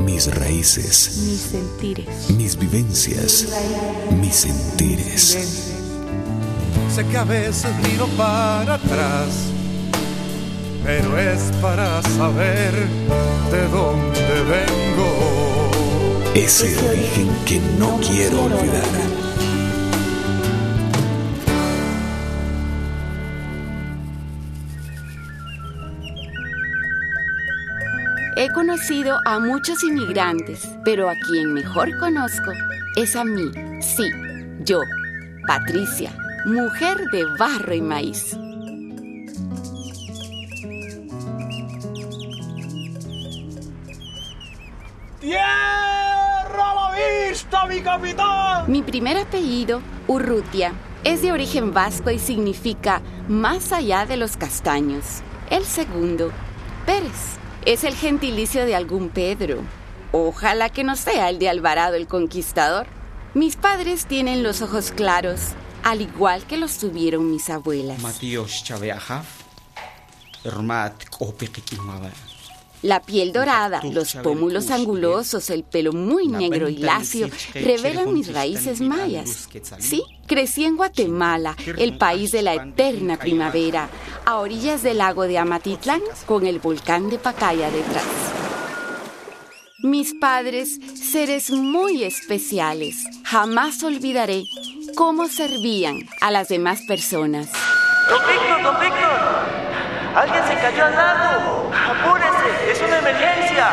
mis raíces, mis sentires, mis vivencias, mis sentires. Sé que a veces miro para atrás, pero es para saber de dónde vengo. Ese origen que no quiero olvidar. He conocido a muchos inmigrantes, pero a quien mejor conozco es a mí, sí, yo, Patricia, mujer de barro y maíz. ¡Tierra a la vista, mi capitán! Mi primer apellido, Urrutia, es de origen vasco y significa más allá de los castaños. El segundo, Pérez, es el gentilicio de algún Pedro. Ojalá que no sea el de Alvarado el Conquistador. Mis padres tienen los ojos claros, al igual que los tuvieron mis abuelas. La piel dorada, los pómulos angulosos, el pelo muy negro y lacio revelan mis raíces mayas. Sí, crecí en Guatemala, el país de la eterna primavera, a orillas del lago de Amatitlán, con el volcán de Pacaya detrás. Mis padres, seres muy especiales, jamás olvidaré cómo servían a las demás personas. Don Víctor, alguien se cayó al lago. ¡Apúrese! ¡Es una emergencia!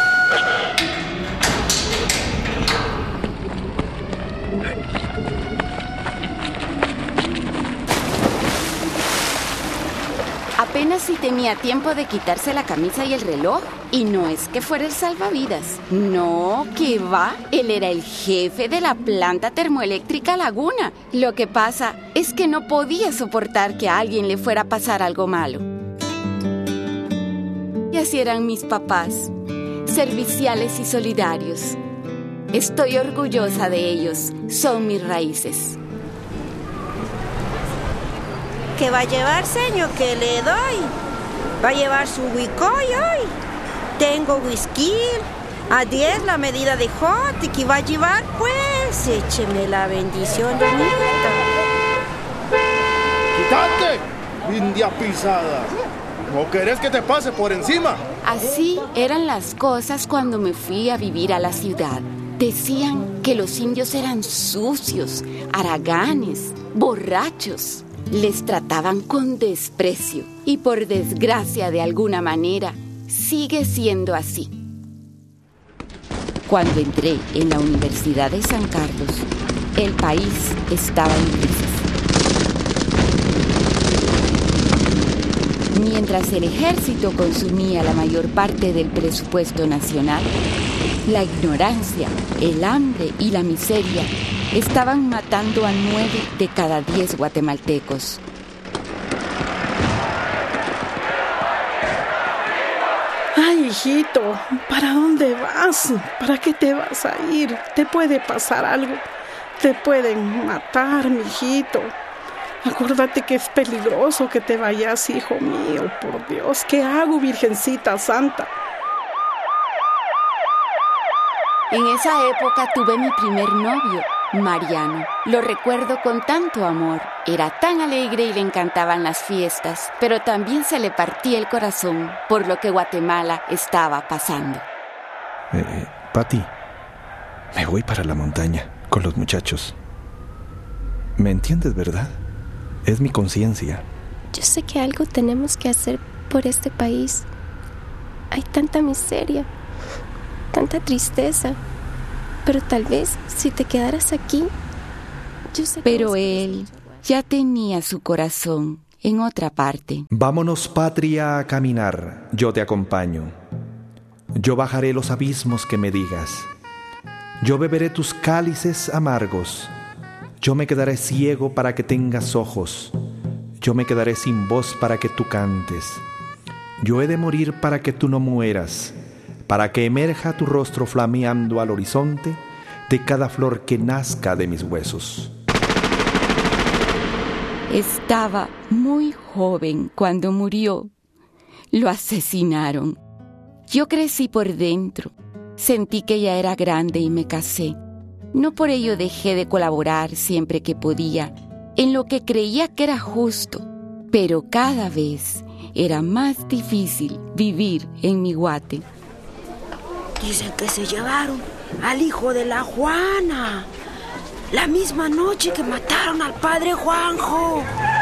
Apenas si tenía tiempo de quitarse la camisa y el reloj. Y no es que fuera el salvavidas. No, que va. Él era el jefe de la planta termoeléctrica Laguna. Lo que pasa es que no podía soportar que a alguien le fuera a pasar algo malo. Y así eran mis papás, serviciales y solidarios. Estoy orgullosa de ellos, son mis raíces. ¿Qué va a llevar, señor? ¿Qué le doy? ¿Va a llevar su huicoy hoy? Tengo whisky, a 10 la medida de hot. ¿Y qué va a llevar? Pues écheme la bendición, doñita. ¡Quítate, india pisada! ¿No querés que te pase por encima? Así eran las cosas cuando me fui a vivir a la ciudad. Decían que los indios eran sucios, haraganes, borrachos. Les trataban con desprecio y por desgracia de alguna manera sigue siendo así. Cuando entré en la Universidad de San Carlos, el país estaba en crisis. Mientras el ejército consumía la mayor parte del presupuesto nacional, la ignorancia, el hambre y la miseria estaban matando a 9 de cada 10 guatemaltecos. Ay, hijito, ¿para dónde vas? ¿Para qué te vas a ir? Te puede pasar algo. Te pueden matar, mijito. Acuérdate que es peligroso que te vayas, hijo mío. Por Dios, ¿qué hago, Virgencita Santa? En esa época tuve mi primer novio, Mariano. Lo recuerdo con tanto amor. Era tan alegre y le encantaban las fiestas, pero también se le partía el corazón por lo que Guatemala estaba pasando. Pati, me voy para la montaña con los muchachos. ¿Me entiendes, verdad? Es mi conciencia. Yo sé que algo tenemos que hacer por este país. Hay tanta miseria, tanta tristeza. Pero tal vez si te quedaras aquí, yo sé que... Pero él ya tenía su corazón en otra parte. Vámonos, patria, a caminar. Yo te acompaño. Yo bajaré los abismos que me digas. Yo beberé tus cálices amargos. Yo me quedaré ciego para que tengas ojos. Yo me quedaré sin voz para que tú cantes. Yo he de morir para que tú no mueras, para que emerja tu rostro flameando al horizonte de cada flor que nazca de mis huesos. Estaba muy joven cuando murió. Lo asesinaron. Yo crecí por dentro. sentí que ya era grande y me casé. No por ello dejé de colaborar siempre que podía, en lo que creía que era justo, pero cada vez era más difícil vivir en mi Guate. Dicen que se llevaron al hijo de la Juana, la misma noche que mataron al padre Juanjo.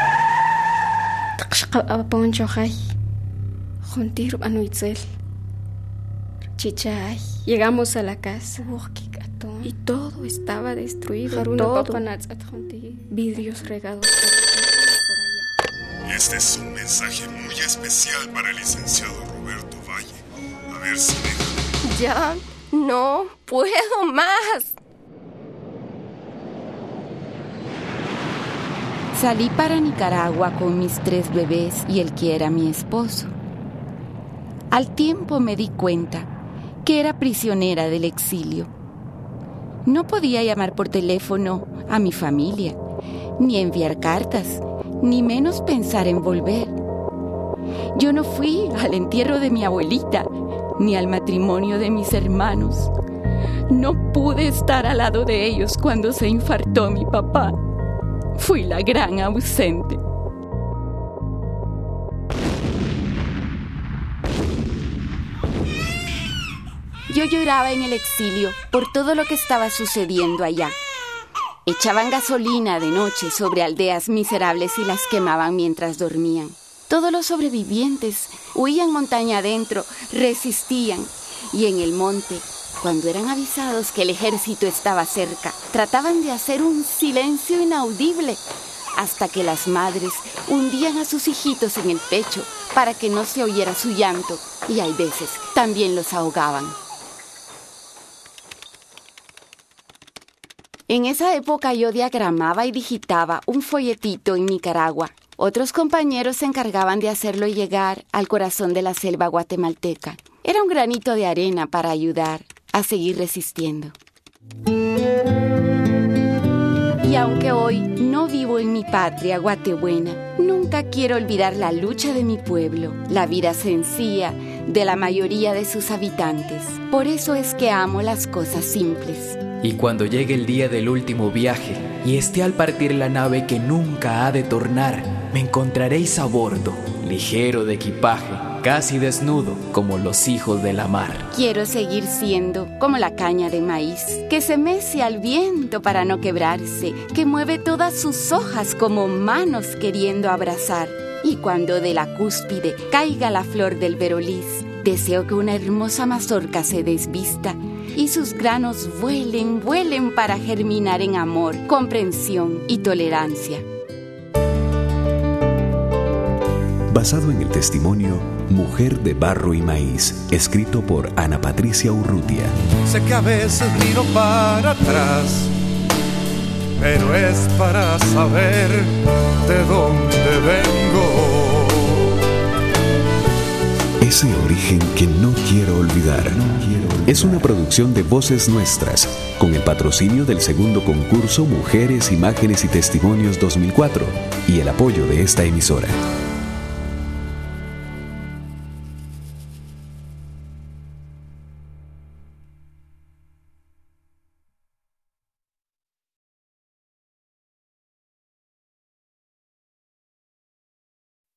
Llegamos a la casa y todo estaba destruido. Todo. Vidrios regados por allá. Este es un mensaje muy especial para el licenciado Roberto Valle. A ver si deja. Ya no puedo más. Salí para Nicaragua con mis 3 bebés y el que era mi esposo. Al tiempo me di cuenta que era prisionera del exilio. No podía llamar por teléfono a mi familia, ni enviar cartas, ni menos pensar en volver. Yo no fui al entierro de mi abuelita, ni al matrimonio de mis hermanos. No pude estar al lado de ellos cuando se infartó mi papá. Fui la gran ausente. Yo lloraba en el exilio por todo lo que estaba sucediendo allá. Echaban gasolina de noche sobre aldeas miserables y las quemaban mientras dormían. Todos los sobrevivientes huían montaña adentro, resistían, y en el monte, cuando eran avisados que el ejército estaba cerca, trataban de hacer un silencio inaudible, hasta que las madres hundían a sus hijitos en el pecho para que no se oyera su llanto, y hay veces también los ahogaban. En esa época yo diagramaba y digitaba un folletito en Nicaragua. Otros compañeros se encargaban de hacerlo llegar al corazón de la selva guatemalteca. Era un granito de arena para ayudar a seguir resistiendo. Y aunque hoy no vivo en mi patria guatebuena, nunca quiero olvidar la lucha de mi pueblo, la vida sencilla de la mayoría de sus habitantes. Por eso es que amo las cosas simples. Y cuando llegue el día del último viaje y esté al partir la nave que nunca ha de tornar, me encontraréis a bordo, ligero de equipaje, casi desnudo como los hijos de la mar. Quiero seguir siendo como la caña de maíz, que se mece al viento para no quebrarse, que mueve todas sus hojas como manos queriendo abrazar. Y cuando de la cúspide caiga la flor del veroliz, deseo que una hermosa mazorca se desvista y sus granos vuelen, vuelen para germinar en amor, comprensión y tolerancia. Basado en el testimonio Mujer de Barro y Maíz, escrito por Ana Patricia Urrutia. Sé que a veces miro para atrás, pero es para saber de dónde vengo. Ese origen que no quiero olvidar. Es una producción de Voces Nuestras, con el patrocinio del segundo concurso Mujeres, Imágenes y Testimonios 2004 y el apoyo de esta emisora.